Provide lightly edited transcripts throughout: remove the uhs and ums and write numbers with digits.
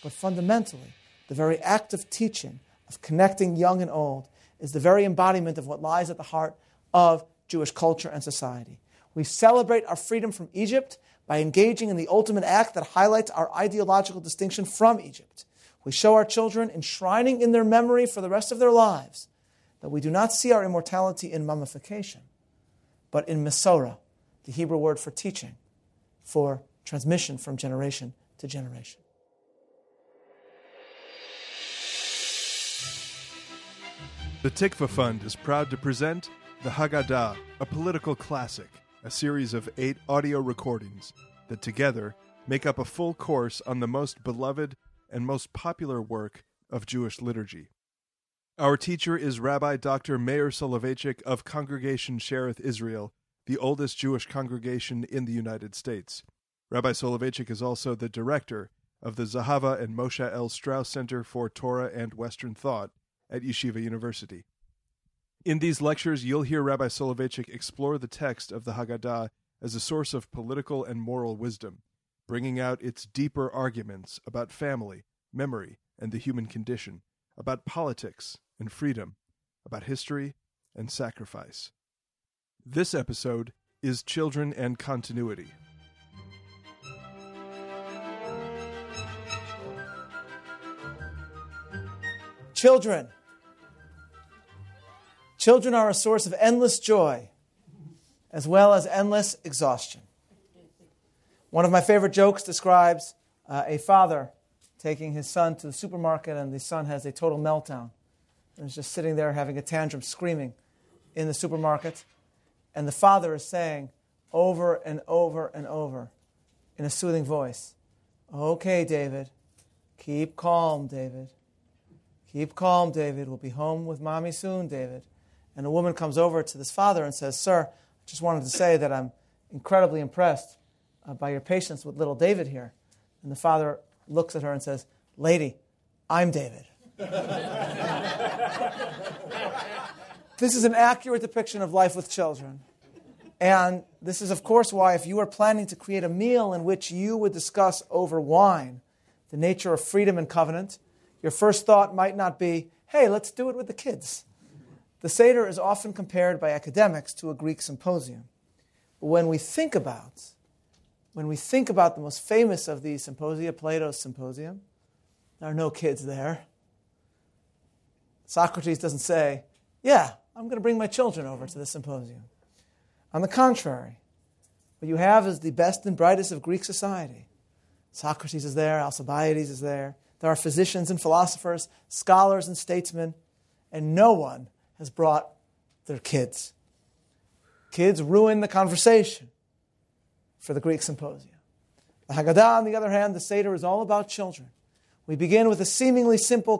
But fundamentally, the very act of teaching, of connecting young and old, is the very embodiment of what lies at the heart of Jewish culture and society. We celebrate our freedom from Egypt by engaging in the ultimate act that highlights our ideological distinction from Egypt. We show our children, enshrining in their memory for the rest of their lives, that we do not see our immortality in mummification, but in Mesorah, the Hebrew word for teaching, for transmission from generation to generation. The Tikva Fund is proud to present the Haggadah, a political classic, a series of 8 audio recordings that together make up a full course on the most beloved and most popular work of Jewish liturgy. Our teacher is Rabbi Dr. Meir Soloveitchik of Congregation Shereth Israel, the oldest Jewish congregation in the United States. Rabbi Soloveitchik is also the director of the Zahava and Moshe L. Strauss Center for Torah and Western Thought at Yeshiva University. In these lectures, you'll hear Rabbi Soloveitchik explore the text of the Haggadah as a source of political and moral wisdom, bringing out its deeper arguments about family, memory, and the human condition, about politics and freedom, about history and sacrifice. This episode is Children and Continuity. Children. Children are a source of endless joy, as well as endless exhaustion. One of my favorite jokes describes a father taking his son to the supermarket, and the son has a total meltdown. And is just sitting there having a tantrum, screaming in the supermarket. And the father is saying over and over and over in a soothing voice, "Okay, David, keep calm, David. Keep calm, David. We'll be home with Mommy soon, David." And a woman comes over to this father and says, "Sir, I just wanted to say that I'm incredibly impressed by your patience with little David here." And the father looks at her and says, "Lady, I'm David." This is an accurate depiction of life with children. And this is, of course, why if you are planning to create a meal in which you would discuss over wine the nature of freedom and covenant, your first thought might not be, "Hey, let's do it with the kids." The Seder is often compared by academics to a Greek symposium. But when we think about the most famous of these symposia, Plato's Symposium, there are no kids there. Socrates doesn't say, "Yeah, I'm going to bring my children over to the symposium." On the contrary, what you have is the best and brightest of Greek society. Socrates is there, Alcibiades is there. There are physicians and philosophers, scholars and statesmen, and no one has brought their kids. Kids ruin the conversation for the Greek symposium. The Haggadah, on the other hand, the Seder, is all about children. We begin with a seemingly simple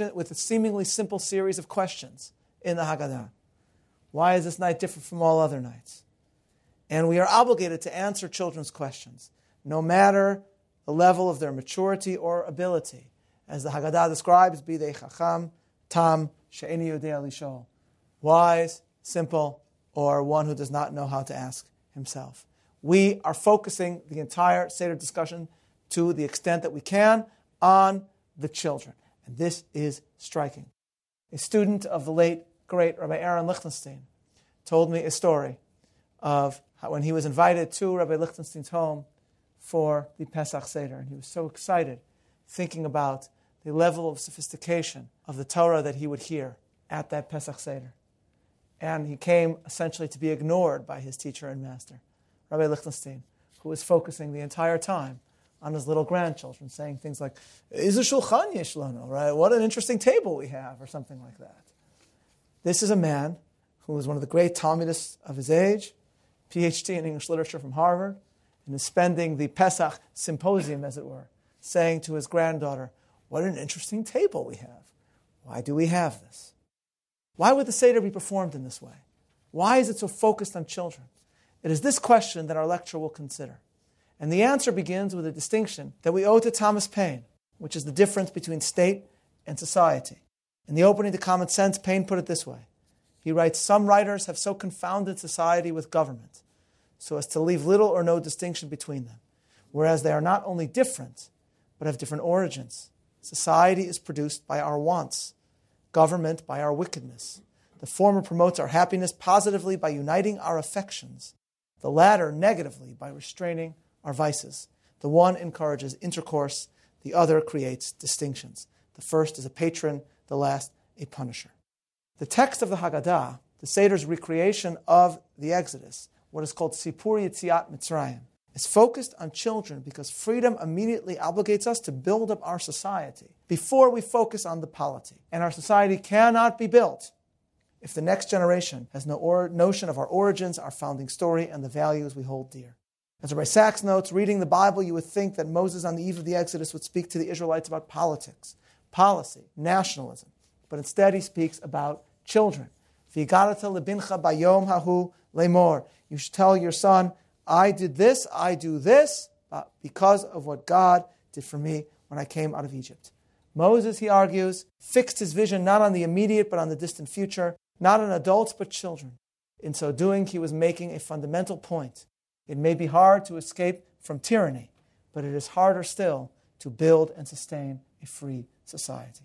series of questions in the Haggadah. Why is this night different from all other nights? And we are obligated to answer children's questions, no matter the level of their maturity or ability. As the Haggadah describes, Bidei Chacham, Tam, She'eni Yodea Lishol. Wise, simple, or one who does not know how to ask himself. We are focusing the entire Seder discussion to the extent that we can on the children. And this is striking. A student of the late, great Rabbi Aaron Lichtenstein told me a story of how when he was invited to Rabbi Lichtenstein's home for the Pesach Seder. And he was so excited thinking about the level of sophistication of the Torah that he would hear at that Pesach Seder. And he came essentially to be ignored by his teacher and master, Rabbi Lichtenstein, who was focusing the entire time on his little grandchildren, saying things like, "Izu shulchan yesh lanu," right? What an interesting table we have, or something like that. This is a man who was one of the great Talmudists of his age, PhD in English literature from Harvard, and is spending the Pesach symposium, as it were, saying to his granddaughter, "What an interesting table we have. Why do we have this? Why would the Seder be performed in this way? Why is it so focused on children?" It is this question that our lecture will consider. And the answer begins with a distinction that we owe to Thomas Paine, which is the difference between state and society. In the opening to Common Sense, Paine put it this way. He writes, "Some writers have so confounded society with government so as to leave little or no distinction between them, whereas they are not only different, but have different origins. Society is produced by our wants, government by our wickedness. The former promotes our happiness positively by uniting our affections, the latter negatively by restraining our vices. The one encourages intercourse, the other creates distinctions. The first is a patron, the last a punisher. The text of the Haggadah, the Seder's recreation of the Exodus, what is called Sipur Yetziat Mitzrayim, is focused on children because freedom immediately obligates us to build up our society before we focus on the polity. And our society cannot be built if the next generation has no notion of our origins, our founding story, and the values we hold dear. As Rabbi Sachs notes, reading the Bible, you would think that Moses on the eve of the Exodus would speak to the Israelites about politics, policy, nationalism. But instead he speaks about children. V'yigadata lebincha bayom hahu lemor. You should tell your son, I did this, I do this, because of what God did for me when I came out of Egypt. Moses, he argues, fixed his vision not on the immediate but on the distant future, not on adults but children. In so doing, he was making a fundamental point. It may be hard to escape from tyranny, but it is harder still to build and sustain a free society.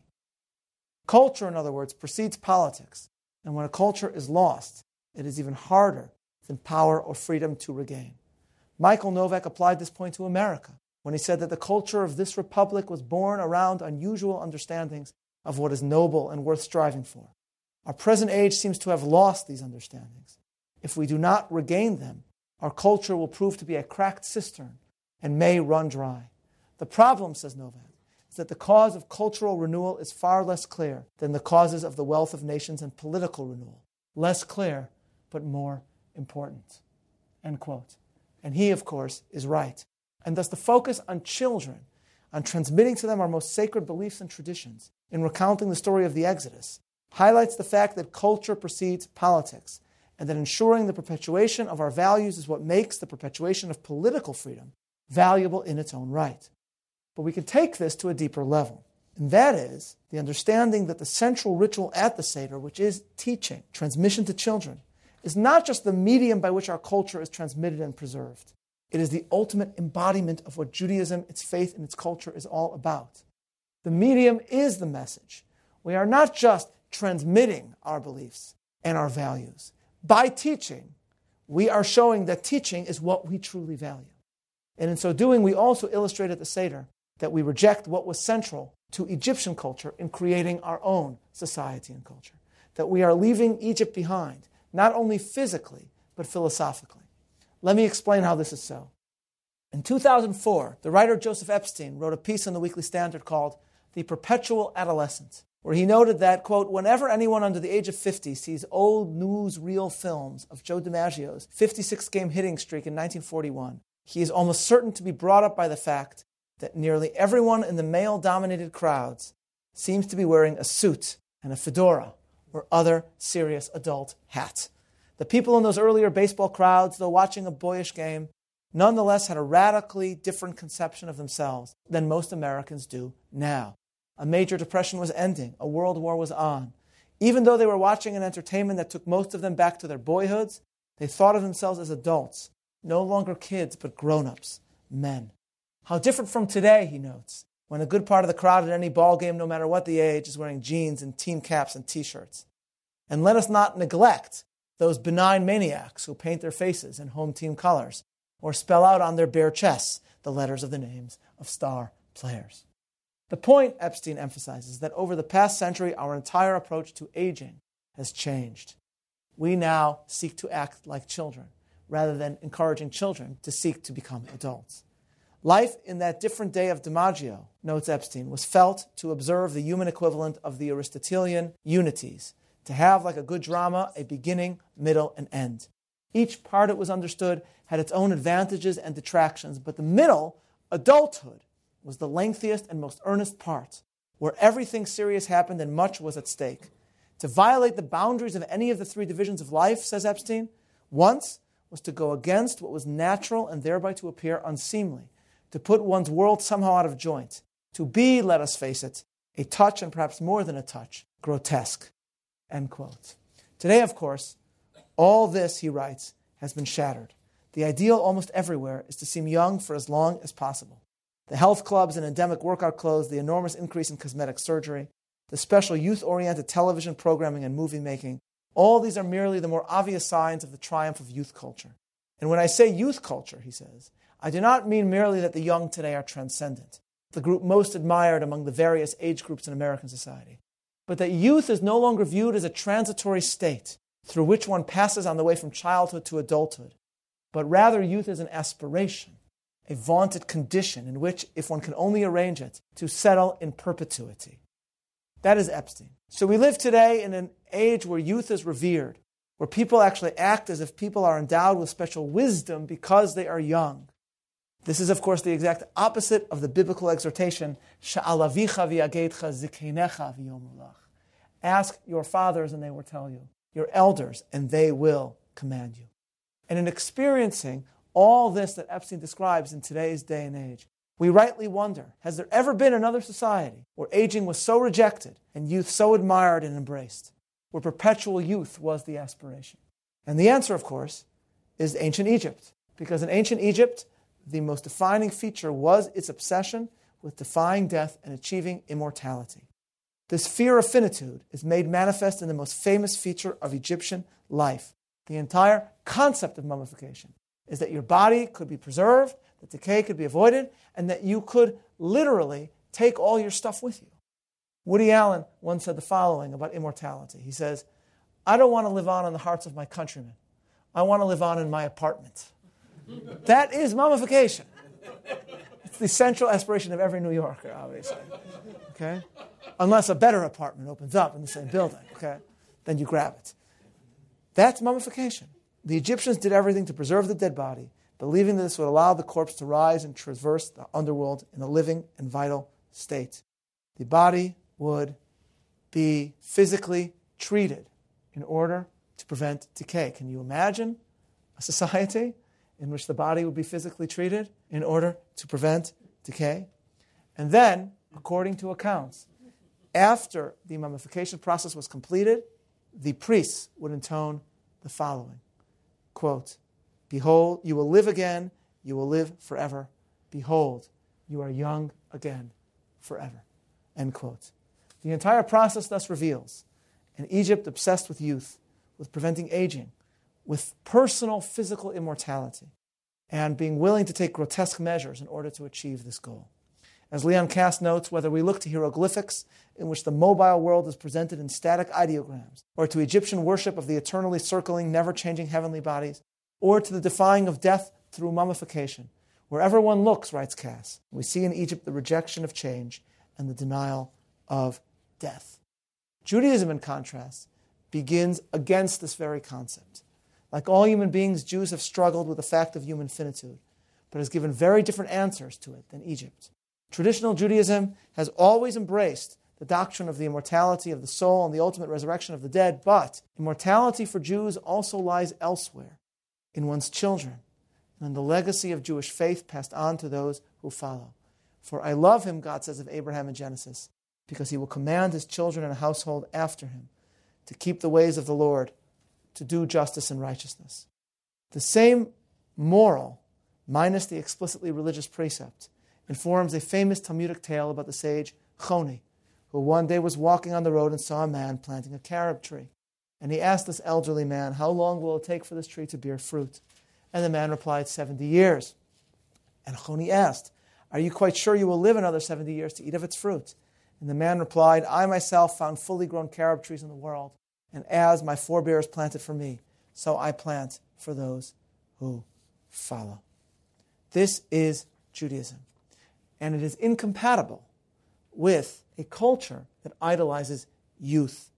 Culture, in other words, precedes politics, and when a culture is lost, it is even harder than power or freedom to regain. Michael Novak applied this point to America when he said that the culture of this republic was born around unusual understandings of what is noble and worth striving for. Our present age seems to have lost these understandings. If we do not regain them, our culture will prove to be a cracked cistern and may run dry. The problem, says Novak, is that the cause of cultural renewal is far less clear than the causes of the wealth of nations and political renewal. Less clear, but more important. End quote. And he, of course, is right. And thus the focus on children, on transmitting to them our most sacred beliefs and traditions, in recounting the story of the Exodus, highlights the fact that culture precedes politics, and that ensuring the perpetuation of our values is what makes the perpetuation of political freedom valuable in its own right. But we can take this to a deeper level, and that is the understanding that the central ritual at the Seder, which is teaching, transmission to children, is not just the medium by which our culture is transmitted and preserved. It is the ultimate embodiment of what Judaism, its faith, and its culture is all about. The medium is the message. We are not just transmitting our beliefs and our values. By teaching, we are showing that teaching is what we truly value. And in so doing, we also illustrate at the Seder that we reject what was central to Egyptian culture in creating our own society and culture. That we are leaving Egypt behind, not only physically, but philosophically. Let me explain how this is so. In 2004, the writer Joseph Epstein wrote a piece in the Weekly Standard called The Perpetual Adolescent, where he noted that, quote, whenever anyone under the age of 50 sees old newsreel films of Joe DiMaggio's 56-game hitting streak in 1941, he is almost certain to be brought up by the fact that nearly everyone in the male-dominated crowds seems to be wearing a suit and a fedora or other serious adult hat. The people in those earlier baseball crowds, though watching a boyish game, nonetheless had a radically different conception of themselves than most Americans do now. A major depression was ending. A world war was on. Even though they were watching an entertainment that took most of them back to their boyhoods, they thought of themselves as adults, no longer kids, but grown-ups, men. How different from today, he notes, when a good part of the crowd at any ball game, no matter what the age, is wearing jeans and team caps and T-shirts. And let us not neglect those benign maniacs who paint their faces in home team colors or spell out on their bare chests the letters of the names of star players. The point, Epstein emphasizes, is that over the past century, our entire approach to aging has changed. We now seek to act like children, rather than encouraging children to seek to become adults. Life in that different day of DiMaggio, notes Epstein, was felt to observe the human equivalent of the Aristotelian unities, to have, like a good drama, a beginning, middle, and end. Each part, it was understood, had its own advantages and detractions, but the middle, adulthood, was the lengthiest and most earnest part, where everything serious happened and much was at stake. To violate the boundaries of any of the three divisions of life, says Epstein, once was to go against what was natural and thereby to appear unseemly, to put one's world somehow out of joint, to be, let us face it, a touch and perhaps more than a touch, grotesque. End quote. Today, of course, all this, he writes, has been shattered. The ideal almost everywhere is to seem young for as long as possible. The health clubs and endemic workout clothes, the enormous increase in cosmetic surgery, the special youth-oriented television programming and movie making, all these are merely the more obvious signs of the triumph of youth culture. And when I say youth culture, he says, I do not mean merely that the young today are transcendent, the group most admired among the various age groups in American society, but that youth is no longer viewed as a transitory state through which one passes on the way from childhood to adulthood, but rather youth is an aspiration, a vaunted condition in which, if one can only arrange it, to settle in perpetuity. That is Epstein. So we live today in an age where youth is revered, where people actually act as if people are endowed with special wisdom because they are young. This is, of course, the exact opposite of the biblical exhortation, Sha'al avicha v'yageitcha zikeinecha v'yomu lach. Ask your fathers and they will tell you, your elders and they will command you. And in experiencing all this that Epstein describes in today's day and age, we rightly wonder, has there ever been another society where aging was so rejected and youth so admired and embraced, where perpetual youth was the aspiration? And the answer, of course, is ancient Egypt. Because in ancient Egypt, the most defining feature was its obsession with defying death and achieving immortality. This fear of finitude is made manifest in the most famous feature of Egyptian life. The entire concept of mummification is that your body could be preserved, that decay could be avoided, and that you could literally take all your stuff with you. Woody Allen once said the following about immortality. He says, I don't want to live on in the hearts of my countrymen. I want to live on in my apartment. That is mummification. It's the central aspiration of every New Yorker, obviously. Okay? Unless a better apartment opens up in the same building, okay? Then you grab it. That's mummification. The Egyptians did everything to preserve the dead body, believing that this would allow the corpse to rise and traverse the underworld in a living and vital state. The body would be physically treated in order to prevent decay. Can you imagine a society in which the body would be physically treated in order to prevent decay? And then, according to accounts, after the mummification process was completed, the priests would intone the following, quote, Behold, you will live again, you will live forever. Behold, you are young again forever. End quote. The entire process thus reveals an Egypt obsessed with youth, with preventing aging, with personal physical immortality, and being willing to take grotesque measures in order to achieve this goal. As Leon Kass notes, whether we look to hieroglyphics, in which the mobile world is presented in static ideograms, or to Egyptian worship of the eternally circling, never-changing heavenly bodies, or to the defying of death through mummification, wherever one looks, writes Kass, we see in Egypt the rejection of change and the denial of death. Judaism, in contrast, begins against this very concept. Like all human beings, Jews have struggled with the fact of human finitude, but has given very different answers to it than Egypt. Traditional Judaism has always embraced the doctrine of the immortality of the soul and the ultimate resurrection of the dead, but immortality for Jews also lies elsewhere, in one's children, and in the legacy of Jewish faith passed on to those who follow. For I love him, God says of Abraham in Genesis, because he will command his children and household after him to keep the ways of the Lord, to do justice and righteousness. The same moral, minus the explicitly religious precept, informs a famous Talmudic tale about the sage Choni, who one day was walking on the road and saw a man planting a carob tree. And he asked this elderly man, how long will it take for this tree to bear fruit? And the man replied, 70 years. And Choni asked, are you quite sure you will live another 70 years to eat of its fruit? And the man replied, I myself found fully grown carob trees in the world, and as my forebears planted for me, so I plant for those who follow. This is Judaism. And it is incompatible with a culture that idolizes youth.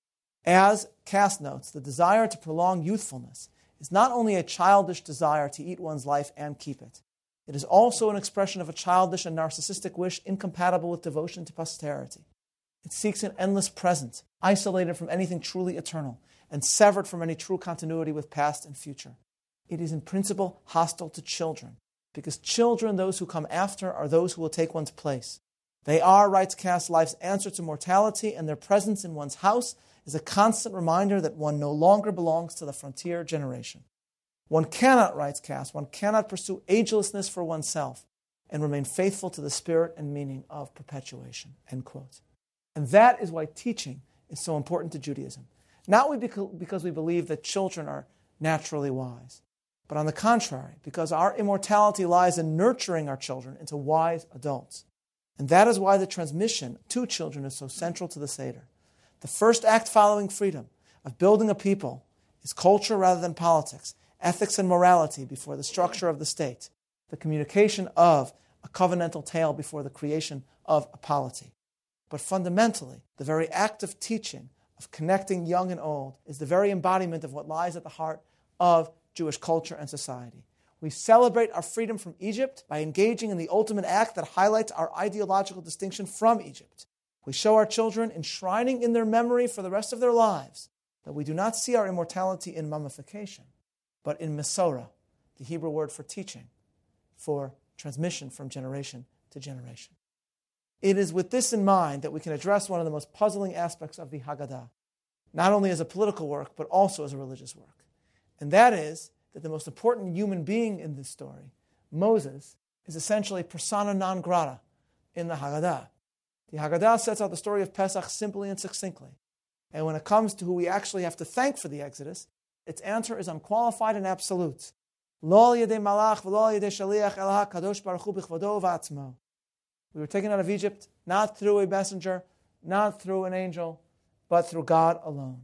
As Kass notes, the desire to prolong youthfulness is not only a childish desire to eat one's life and keep it. It is also an expression of a childish and narcissistic wish incompatible with devotion to posterity. It seeks an endless present, isolated from anything truly eternal, and severed from any true continuity with past and future. It is in principle hostile to children, because children, those who come after, are those who will take one's place. They are, writes Kass, life's answer to mortality, and their presence in one's house is a constant reminder that one no longer belongs to the frontier generation. One cannot, writes Kass, one cannot pursue agelessness for oneself and remain faithful to the spirit and meaning of perpetuation, end quote. And that is why teaching is so important to Judaism. Not because we believe that children are naturally wise, but on the contrary, because our immortality lies in nurturing our children into wise adults. And that is why the transmission to children is so central to the Seder. The first act following freedom of building a people is culture rather than politics, ethics and morality before the structure of the state, the communication of a covenantal tale before the creation of a polity. But fundamentally, the very act of teaching, of connecting young and old, is the very embodiment of what lies at the heart of Jewish culture and society. We celebrate our freedom from Egypt by engaging in the ultimate act that highlights our ideological distinction from Egypt. We show our children, enshrining in their memory for the rest of their lives, that we do not see our immortality in mummification, but in Mesorah, the Hebrew word for teaching, for transmission from generation to generation. It is with this in mind that we can address one of the most puzzling aspects of the Haggadah, not only as a political work, but also as a religious work. And that is that the most important human being in this story, Moses, is essentially persona non grata in the Haggadah. The Haggadah sets out the story of Pesach simply and succinctly. And when it comes to who we actually have to thank for the Exodus, its answer is unqualified and absolute. Lo al yedei malach v'lo al yedei shaliach el hakadosh baruch hu b'chvodo v'atzmo. We were taken out of Egypt not through a messenger, not through an angel, but through God alone.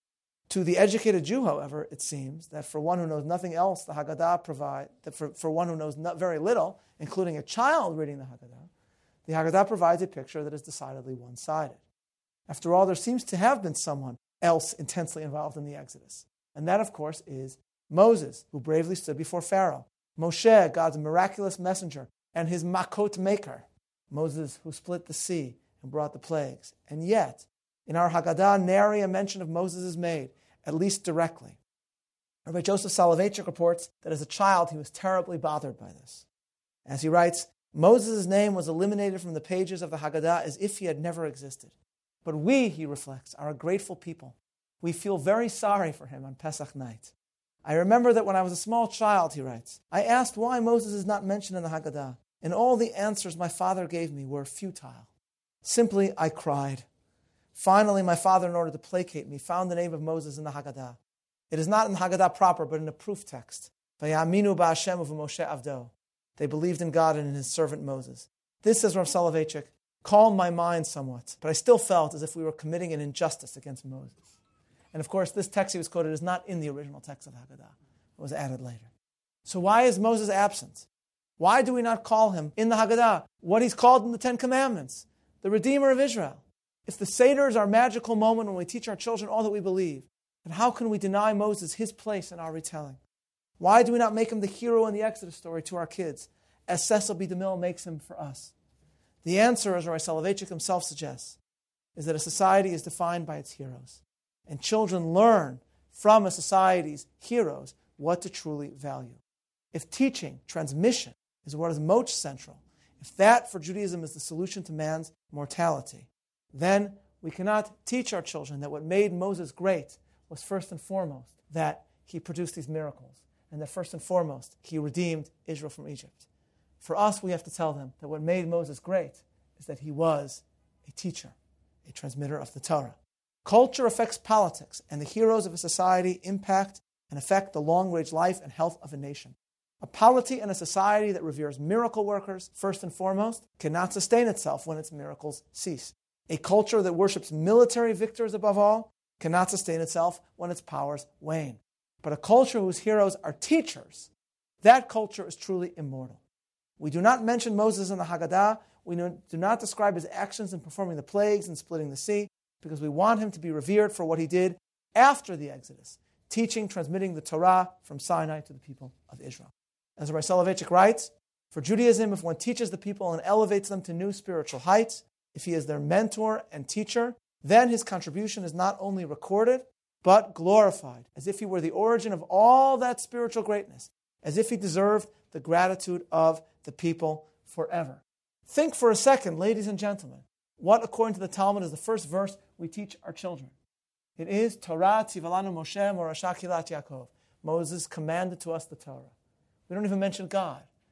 To the educated Jew, however, it seems that for one who knows nothing else, the Haggadah provides, that for one who knows very little, including a child reading the Haggadah provides a picture that is decidedly one-sided. After all, there seems to have been someone else intensely involved in the Exodus. And that, of course, is Moses, who bravely stood before Pharaoh. Moshe, God's miraculous messenger, and his makot maker. Moses, who split the sea and brought the plagues. And yet, in our Haggadah, nary a mention of Moses is made, at least directly. Rabbi Joseph Soloveitchik reports that as a child he was terribly bothered by this. As he writes, Moses' name was eliminated from the pages of the Haggadah as if he had never existed. But we, he reflects, are a grateful people. We feel very sorry for him on Pesach night. I remember that when I was a small child, he writes, I asked why Moses is not mentioned in the Haggadah, and all the answers my father gave me were futile. Simply, I cried. Finally, my father, in order to placate me, found the name of Moses in the Haggadah. It is not in the Haggadah proper, but in a proof text. Vayaminu ba'Hashem u'v'Moshe avdo. They believed in God and in his servant Moses. This, says Rav Soloveitchik, calmed my mind somewhat, but I still felt as if we were committing an injustice against Moses. And of course, this text he was quoted is not in the original text of Haggadah. It was added later. So why is Moses absent? Why do we not call him in the Haggadah what he's called in the Ten Commandments, the Redeemer of Israel? If the Seder is our magical moment when we teach our children all that we believe, then how can we deny Moses his place in our retelling? Why do we not make him the hero in the Exodus story to our kids, as Cecil B. DeMille makes him for us? The answer, as Rabbi Soloveitchik himself suggests, is that a society is defined by its heroes. And children learn from a society's heroes what to truly value. If teaching, transmission, is what is most central, if that for Judaism is the solution to man's mortality, then we cannot teach our children that what made Moses great was first and foremost that he produced these miracles, and that first and foremost he redeemed Israel from Egypt. For us, we have to tell them that what made Moses great is that he was a teacher, a transmitter of the Torah. Culture affects politics, and the heroes of a society impact and affect the long-range life and health of a nation. A polity and a society that reveres miracle workers, first and foremost, cannot sustain itself when its miracles cease. A culture that worships military victors above all cannot sustain itself when its powers wane. But a culture whose heroes are teachers, that culture is truly immortal. We do not mention Moses in the Haggadah. We do not describe his actions in performing the plagues and splitting the sea, because we want him to be revered for what he did after the Exodus, teaching, transmitting the Torah from Sinai to the people of Israel. As Rabbi Soloveitchik writes, for Judaism, if one teaches the people and elevates them to new spiritual heights, if he is their mentor and teacher, then his contribution is not only recorded, but glorified, as if he were the origin of all that spiritual greatness, as if he deserved the gratitude of the people forever. Think for a second, ladies and gentlemen, what, according to the Talmud, is the first verse we teach our children. It is Torah Tzivalanu Moshe Morasha Kilat Yaakov. Moses commanded to us the Torah. We don't even mention God.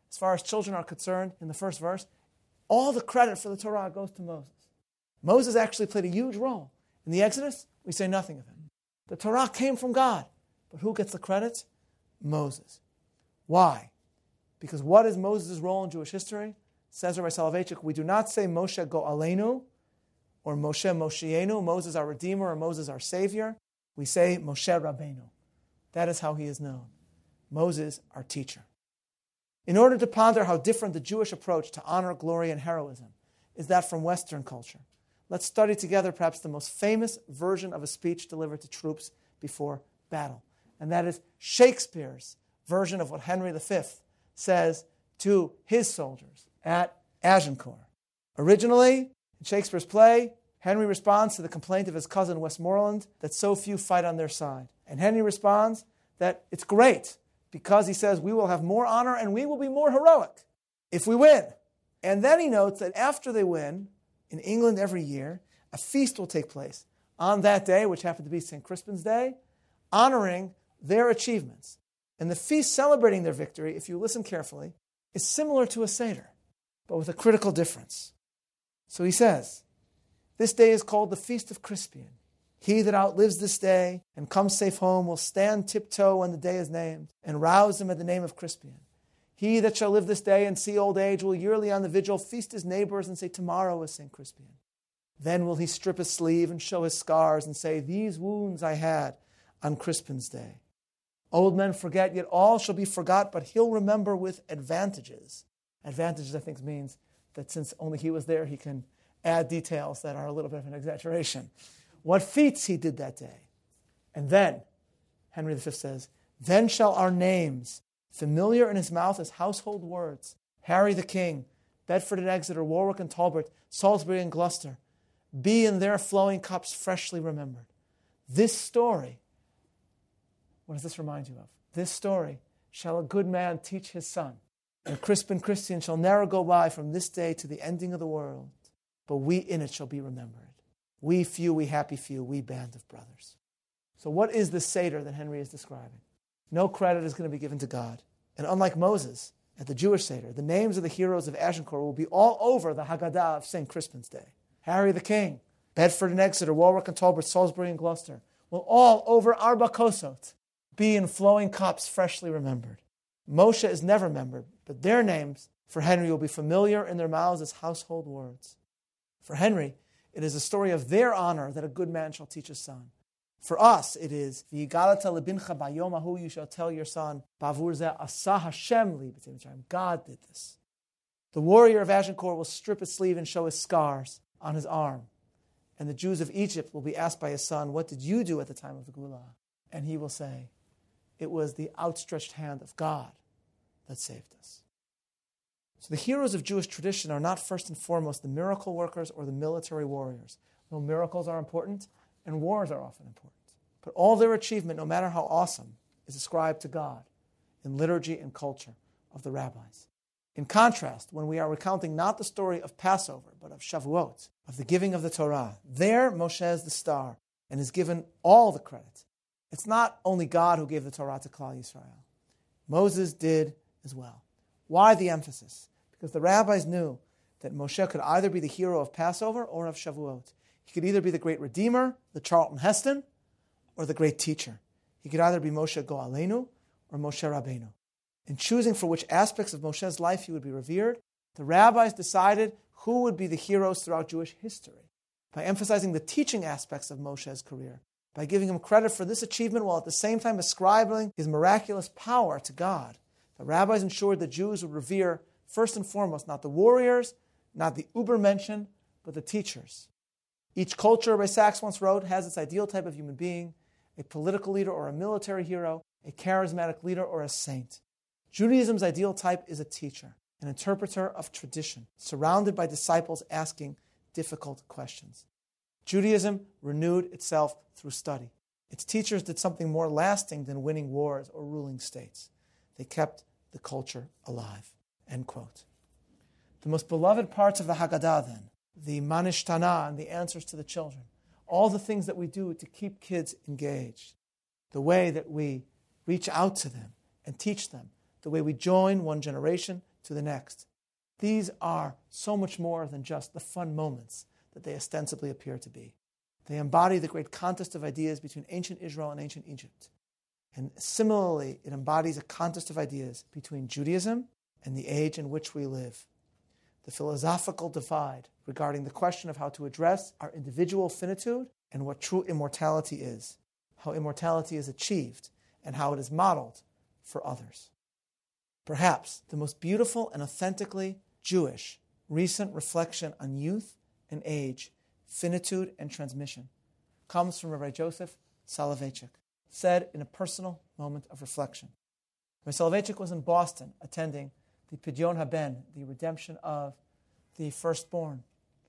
as far as children are concerned, in the first verse, all the credit for the Torah goes to Moses. Moses actually played a huge role. In the Exodus, we say nothing of him. The Torah came from God, but who gets the credit? Moses. Why? Because what is Moses' role in Jewish history? Says Rabbi Soloveitchik, we do not say Moshe Go'aleinu, or Moshe Moshienu, Moses our Redeemer, or Moses our Savior. We say Moshe Rabbeinu. That is how he is known. Moses, our teacher. In order to ponder how different the Jewish approach to honor, glory, and heroism is that from Western culture, let's study together perhaps the most famous version of a speech delivered to troops before battle. And that is Shakespeare's version of what Henry V says to his soldiers at Agincourt. Originally, in Shakespeare's play, Henry responds to the complaint of his cousin Westmoreland that so few fight on their side. And Henry responds that it's great because, he says, we will have more honor and we will be more heroic if we win. And then he notes that after they win, in England every year, a feast will take place on that day, which happened to be St. Crispin's Day, honoring their achievements. And the feast celebrating their victory, if you listen carefully, is similar to a Seder, but with a critical difference. So he says, this day is called the Feast of Crispian. He that outlives this day and comes safe home will stand tiptoe when the day is named and rouse him at the name of Crispian. He that shall live this day and see old age will yearly on the vigil feast his neighbors and say, tomorrow is St. Crispian. Then will he strip his sleeve and show his scars and say, these wounds I had on Crispin's day. Old men forget, yet all shall be forgot, but he'll remember with advantages. Advantages, I think, means that since only he was there, he can add details that are a little bit of an exaggeration. What feats he did that day. And then, Henry V says, then shall our names, familiar in his mouth as household words, Harry the King, Bedford and Exeter, Warwick and Talbot, Salisbury and Gloucester, be in their flowing cups freshly remembered. This story, what does this remind you of? This story shall a good man teach his son, and Crispin Christian shall ne'er go by from this day to the ending of the world, but we in it shall be remembered. We few, we happy few, we band of brothers. So what is the Seder that Henry is describing? No credit is going to be given to God. And unlike Moses, at the Jewish Seder, the names of the heroes of Agincourt will be all over the Haggadah of St. Crispin's Day. Harry the King, Bedford and Exeter, Warwick and Talbot, Salisbury and Gloucester will all over Arba Kosot be in flowing cups freshly remembered. Moshe is never remembered, but their names for Henry will be familiar in their mouths as household words. For Henry, it is a story of their honor that a good man shall teach his son. For us, it is, V'yigalata lebincha bayom hahu, you shall tell your son, Bavur zeh asa Hashem li b'tzei Mitzrayim. God did this. The warrior of Agincourt will strip his sleeve and show his scars on his arm. And the Jews of Egypt will be asked by his son, what did you do at the time of the Geulah? And he will say, it was the outstretched hand of God that saved us. So the heroes of Jewish tradition are not first and foremost the miracle workers or the military warriors. Though miracles are important and wars are often important. But all their achievement, no matter how awesome, is ascribed to God in liturgy and culture of the rabbis. In contrast, when we are recounting not the story of Passover, but of Shavuot, of the giving of the Torah, there Moshe is the star and is given all the credit. It's not only God who gave the Torah to Klal Yisrael. Moses did as well. Why the emphasis? Because the rabbis knew that Moshe could either be the hero of Passover or of Shavuot. He could either be the great Redeemer, the Charlton Heston, or the great teacher. He could either be Moshe Go'aleinu or Moshe Rabbeinu. In choosing for which aspects of Moshe's life he would be revered, the rabbis decided who would be the heroes throughout Jewish history by emphasizing the teaching aspects of Moshe's career, by giving him credit for this achievement while at the same time ascribing his miraculous power to God. The rabbis ensured that Jews would revere first and foremost not the warriors, not the Ubermenschen, but the teachers. Each culture, Ray Sachs once wrote, has its ideal type of human being, a political leader or a military hero, a charismatic leader or a saint. Judaism's ideal type is a teacher, an interpreter of tradition, surrounded by disciples asking difficult questions. Judaism renewed itself through study. Its teachers did something more lasting than winning wars or ruling states. They kept the culture alive. End quote. The most beloved parts of the Haggadah, then, the Manishtana and the answers to the children, all the things that we do to keep kids engaged, the way that we reach out to them and teach them, the way we join one generation to the next. These are so much more than just the fun moments that they ostensibly appear to be. They embody the great contest of ideas between ancient Israel and ancient Egypt. And similarly, it embodies a contest of ideas between Judaism and the age in which we live. The philosophical divide regarding the question of how to address our individual finitude and what true immortality is, how immortality is achieved, and how it is modeled for others. Perhaps the most beautiful and authentically Jewish recent reflection on youth and age, finitude and transmission, comes from Rabbi Joseph Soloveitchik, said in a personal moment of reflection. Rabbi Soloveitchik was in Boston attending the Pidyon Haben, the redemption of the firstborn,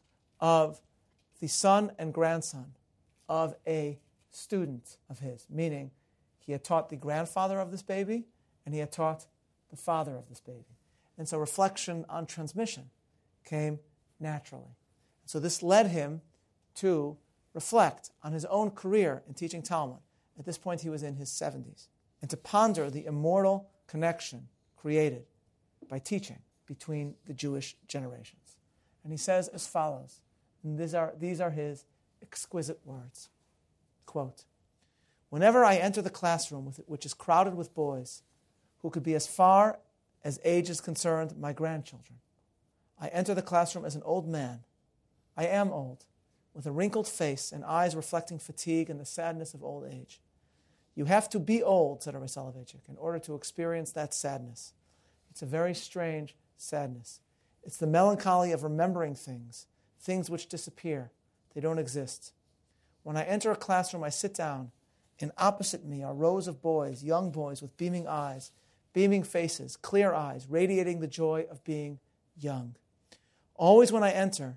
of the son and grandson of a student of his, meaning he had taught the grandfather of this baby and he had taught the father of this baby. And so reflection on transmission came naturally. So this led him to reflect on his own career in teaching Talmud. At this point he was in his 70s. And to ponder the immortal connection created by teaching between the Jewish generations. And he says as follows, and these are his exquisite words. Quote, "Whenever I enter the classroom which is crowded with boys who could be as far as age is concerned my grandchildren, I enter the classroom as an old man. I am old, with a wrinkled face and eyes reflecting fatigue and the sadness of old age. You have to be old," said Rabbi Soloveitchik, "in order to experience that sadness. It's a very strange sadness. It's the melancholy of remembering things which disappear. They don't exist. When I enter a classroom, I sit down, and opposite me are rows of boys, young boys with beaming eyes, beaming faces, clear eyes, radiating the joy of being young. Always when I enter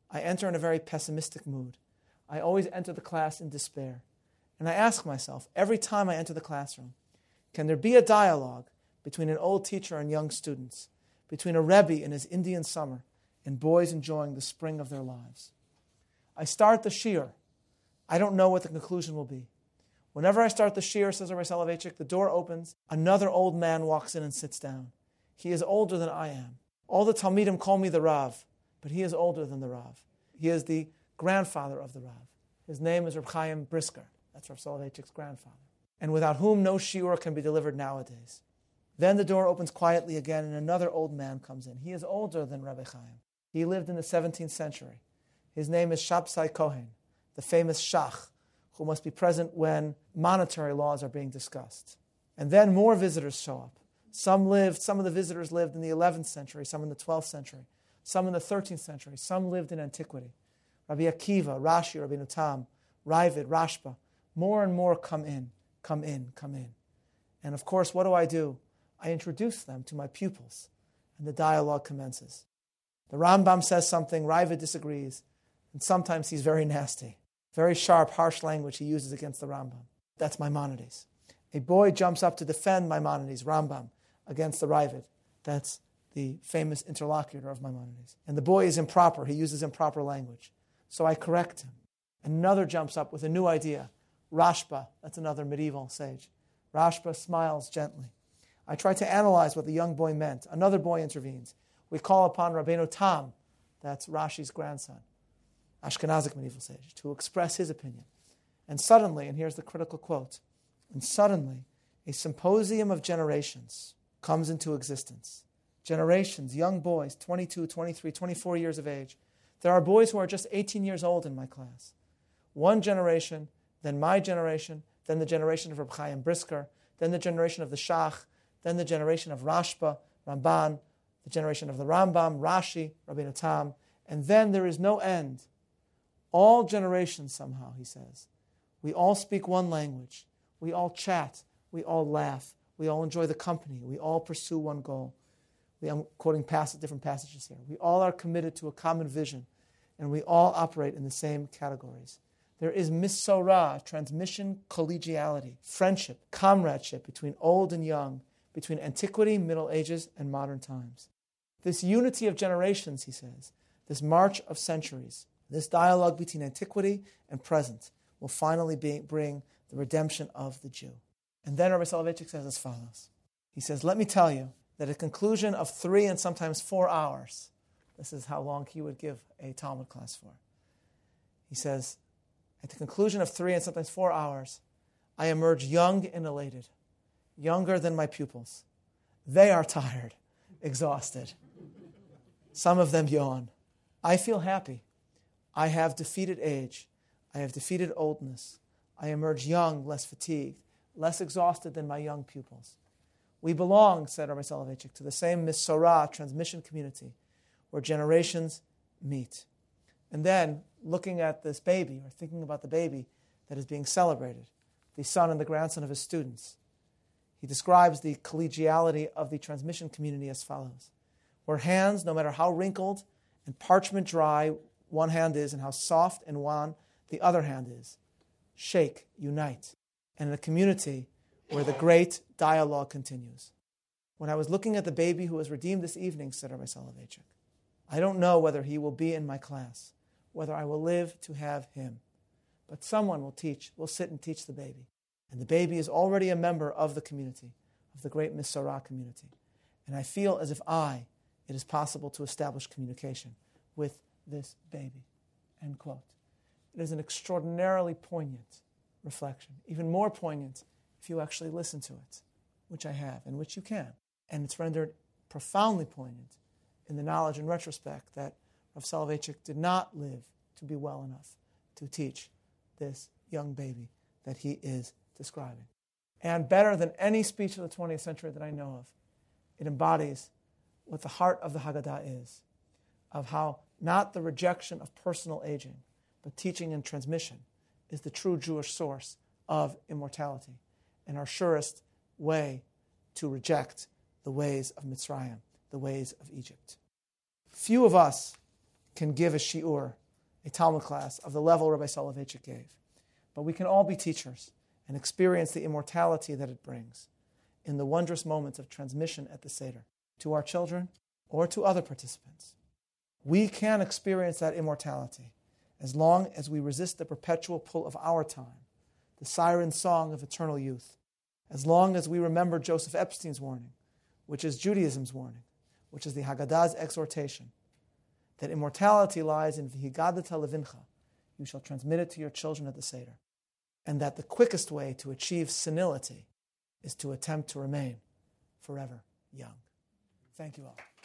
in a very pessimistic mood. I always enter the class in despair. And I ask myself, every time I enter the classroom, can there be a dialogue between an old teacher and young students, between a Rebbe in his Indian summer and boys enjoying the spring of their lives? I start the shiur. I don't know what the conclusion will be. Whenever I start the shiur, says Rabbi Soloveitchik, the door opens, another old man walks in and sits down. He is older than I am. All the Talmidim call me the Rav, but he is older than the Rav. He is the grandfather of the Rav. His name is Reb Chaim Brisker. That's Rabbi Soloveitchik's grandfather, and without whom no shiur can be delivered nowadays. Then the door opens quietly again, and another old man comes in. He is older than Rabbi Chaim. He lived in the 17th century. His name is Shabsai Kohen, the famous Shach, who must be present when monetary laws are being discussed. And then more visitors show up. Some of the visitors lived in the 11th century, some in the 12th century, some in the 13th century, some lived in antiquity. Rabbi Akiva, Rashi, Rabbi Tam, Ravid, Rashba, more and more come in. And of course, what do? I introduce them to my pupils, and the dialogue commences. The Rambam says something, Ravid disagrees, and sometimes he's very nasty. Very sharp, harsh language he uses against the Rambam. That's Maimonides. A boy jumps up to defend Maimonides, Rambam, against the Ravid. That's the famous interlocutor of Maimonides. And the boy is improper. He uses improper language. So I correct him. Another jumps up with a new idea. Rashba, that's another medieval sage. Rashba smiles gently. I try to analyze what the young boy meant. Another boy intervenes. We call upon Rabbeinu Tam, that's Rashi's grandson, Ashkenazic medieval sage, to express his opinion. And suddenly, and here's the critical quote, and suddenly a symposium of generations comes into existence. Generations, young boys, 22, 23, 24 years of age. There are boys who are just 18 years old in my class. One generation, then my generation, then the generation of Reb Chaim Brisker, then the generation of the Shach, then the generation of Rashba, Ramban, the generation of the Rambam, Rashi, Rabbeinu Tam, and then there is no end. All generations somehow, he says. We all speak one language. We all chat. We all laugh. We all enjoy the company. We all pursue one goal. I'm quoting different passages here. We all are committed to a common vision, and we all operate in the same categories. There is misorah, transmission, collegiality, friendship, comradeship between old and young, between antiquity, Middle Ages, and modern times. This unity of generations, he says, this march of centuries, this dialogue between antiquity and present will finally bring the redemption of the Jew. And then Rabbi Soloveitchik says as follows. He says, let me tell you that at the conclusion of 3 and sometimes 4 hours, this is how long he would give a Talmud class for. He says, at the conclusion of 3 and sometimes 4 hours, I emerge young and elated, younger than my pupils. They are tired, exhausted. Some of them yawn. I feel happy. I have defeated age. I have defeated oldness. I emerge young, less fatigued, less exhausted than my young pupils. We belong, said Rabbi Soloveitchik, to the same Misorah transmission community where generations meet. And then, looking at this baby, or thinking about the baby that is being celebrated, the son and the grandson of his students, he describes the collegiality of the transmission community as follows, where hands, no matter how wrinkled and parchment dry one hand is and how soft and wan the other hand is, shake, unite, and in a community where the great dialogue continues. When I was looking at the baby who was redeemed this evening, said Rabbi Soloveitchik, I don't know whether he will be in my class, whether I will live to have him, but someone will sit and teach the baby. And the baby is already a member of the community, of the great Misorah community. And I feel as if it is possible to establish communication with this baby. End quote. It is an extraordinarily poignant reflection, even more poignant if you actually listen to it, which I have, and which you can. And it's rendered profoundly poignant in the knowledge and retrospect that Rav Soloveitchik did not live to be well enough to teach this young baby that he is describing. And better than any speech of the 20th century that I know of, it embodies what the heart of the Haggadah is, of how not the rejection of personal aging, but teaching and transmission is the true Jewish source of immortality and our surest way to reject the ways of Mitzrayim, the ways of Egypt. Few of us can give a shiur, a Talmud class, of the level Rabbi Soloveitchik gave. But we can all be teachers and experience the immortality that it brings in the wondrous moments of transmission at the Seder to our children or to other participants. We can experience that immortality as long as we resist the perpetual pull of our time, the siren song of eternal youth, as long as we remember Joseph Epstein's warning, which is Judaism's warning, which is the Haggadah's exhortation, that immortality lies in V'higadata levincha, you shall transmit it to your children at the Seder, and that the quickest way to achieve senility is to attempt to remain forever young. Thank you all.